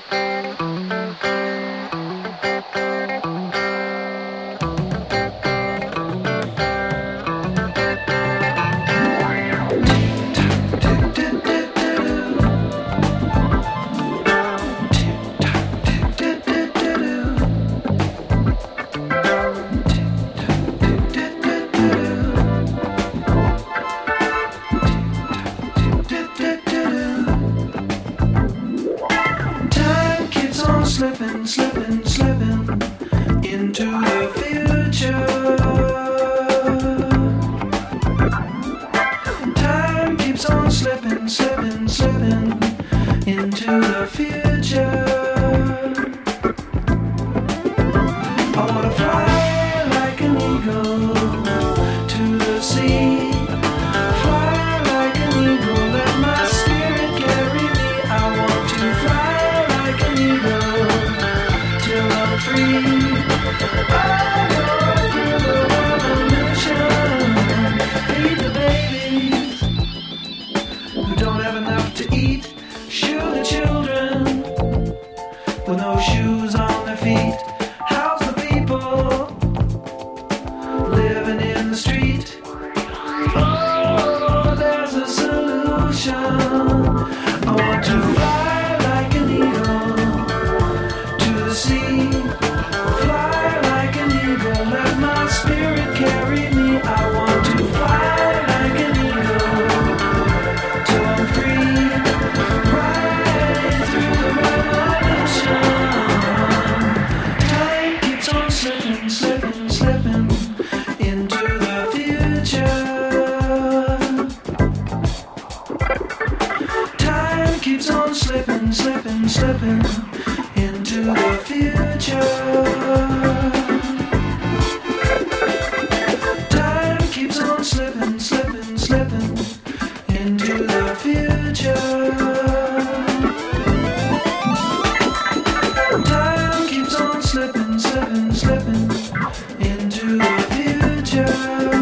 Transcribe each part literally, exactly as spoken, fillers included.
Slipping, slipping, slipping into the future. Time keeps on slipping, slipping, slipping into the future. I wanna fly like an eagle to the sea. Fly like an eagle, let my spirit carry me. I want to fly like an eagle till I'm free. I go through the revolution, feed the babies who don't have enough to eat. Shoe the children with no shoes on their feet. House the people living in the street. Oh, there's a solution. I want to fly like an eagle to the sea. Fly like an eagle, let my spirit carry me. I want to fly like an eagle till I'm free. Right through the revolution. Time keeps on slipping, slipping, slipping into the future. Time keeps on slipping, slipping, slipping into the future. Time keeps on slipping, slipping, slipping into the future. Time keeps on slipping, slipping, slipping into the future.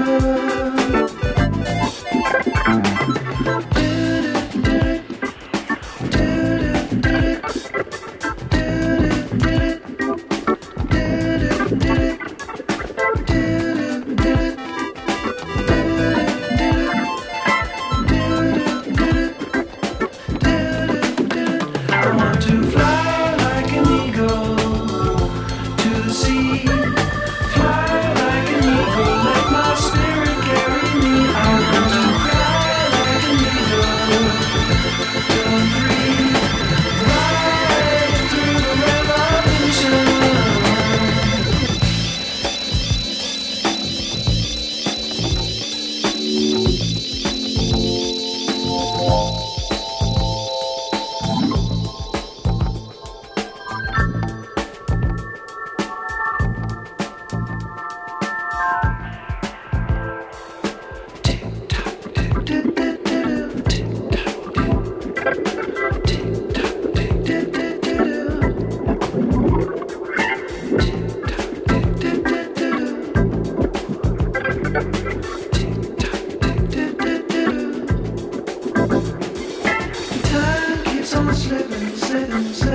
I want to fly like an eagle to the sea. Fly like an eagle, let my spirit carry me. I want to fly like an eagle till I'm free. Right through the revolution. Time keeps on slipping, slipping, slipping.